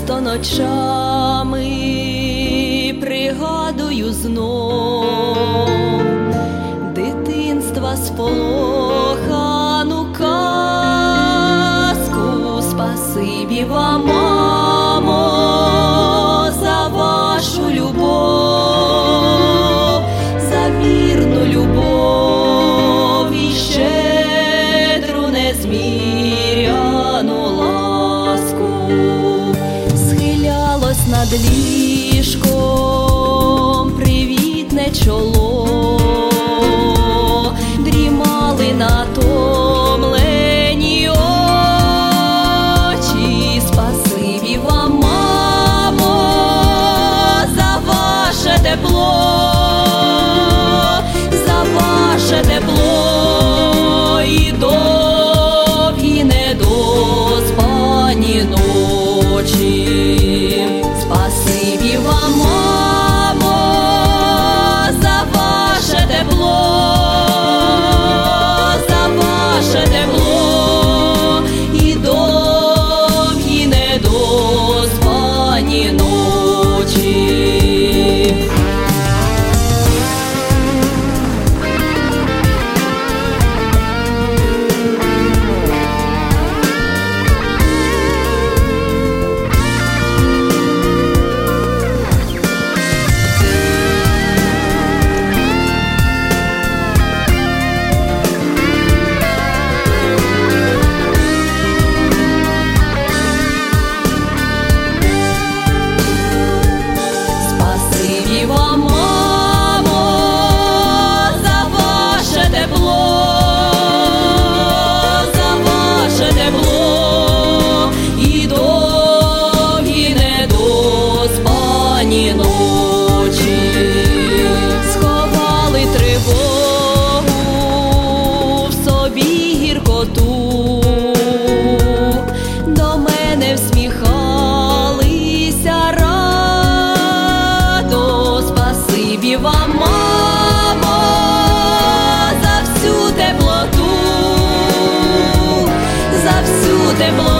часто ночами пригадую знов дитинства сполохану казку. Спасибі вам, мамо, за вашу любов, за вірну любов і щедру незміряну ласку. Схилялось над ліжком привітне чоло, дрімали натомлені очі. Спасибі вам, мамо, за ваше тепло, за ваше тепло і довгі недоспані ночі. Спасибі вам, мамо, за ваше тепло, за ваше тепло і довгі недоспані ночі. Сховали тривогу в собі гіркоту, до мене всміхалися радо. Спасибі вам, мамо, за всю теплоту, за всю теплоту